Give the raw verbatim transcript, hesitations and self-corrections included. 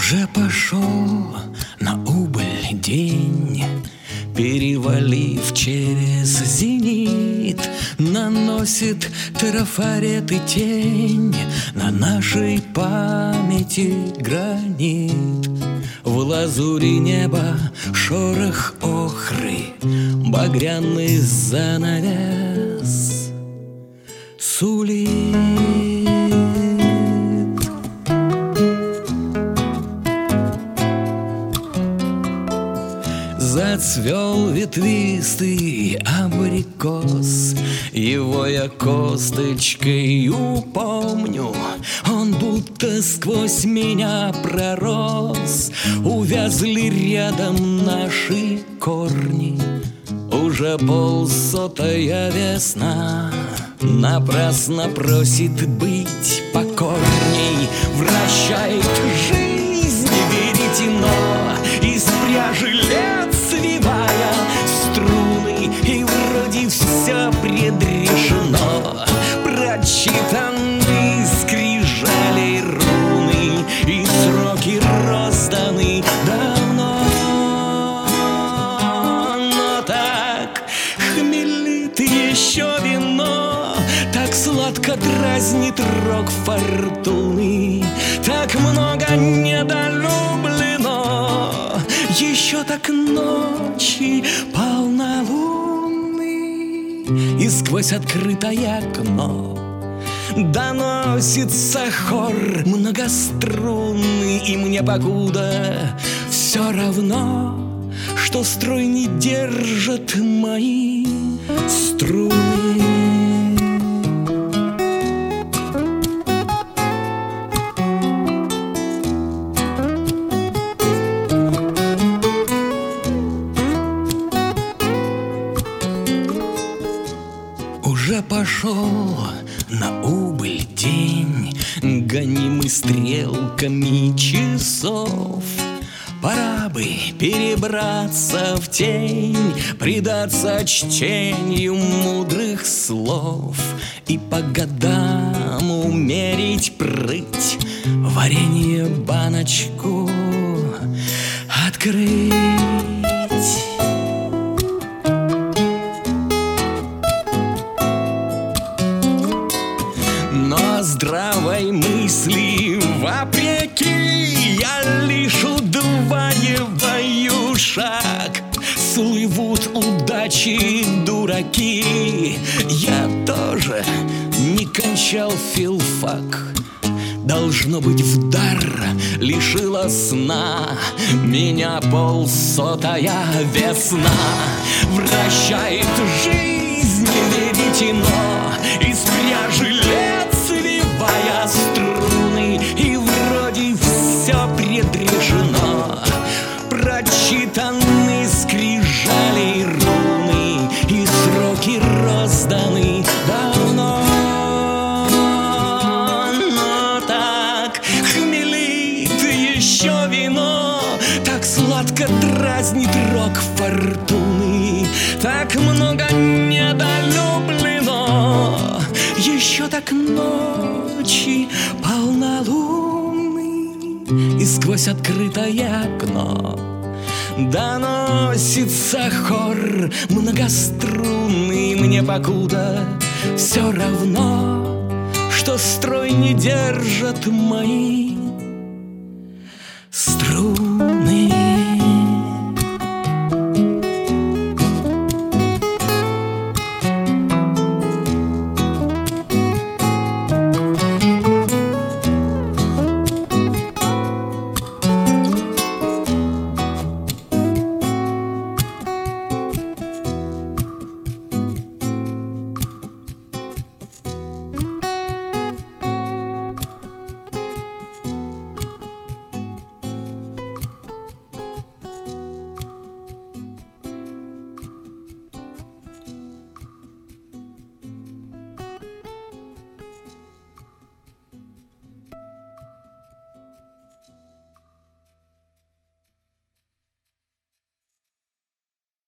Уже пошел на убыль день, перевалив через зенит, наносит трафарет и тень на нашей памяти гранит. В лазури неба шорох охры, багряный занавес сулит. Зацвел ветвистый абрикос, его я косточкой упомню. Он будто сквозь меня пророс, увязли рядом наши корни. Уже полсотая весна напрасно просит быть покорней. Вращает жизнь веретено из пряжи лет, свивая струны, и вроде все предрешено. Прочитаны скрижали руны, и сроки розданы давно. Но так хмелит еще вино, так сладко дразнит рок фортуны, так много недолюблено. Еще так ночи полнолунный, и сквозь открытое окно доносится хор многострунный. И мне покуда все равно, что строй не держат мои струны. Уже пошел на убыль день, гонимый стрелками часов. Пора бы перебраться в тень, предаться чтению мудрых слов и по годам умерить прыть, варенье баночку открыть. Но здравой мысли вопреки я лишь удваиваю шаг. Слывут удачи дураки, я тоже не кончал филфак. Должно быть, в дар лишила сна меня полсотая весна. Вращает жизнь веретено из пряжи лет, свивая струны, и вроде все предрешено. Прочитаны скрижали руны, и сроки розданы давно. Но так хмелит еще вино, так сладко дразнит рок фортуны, так много недолюблено. Еще так ночи полнолунный, и сквозь открытое окно доносится хор многострунный. Мне покуда все равно, что строй не держат мои струны.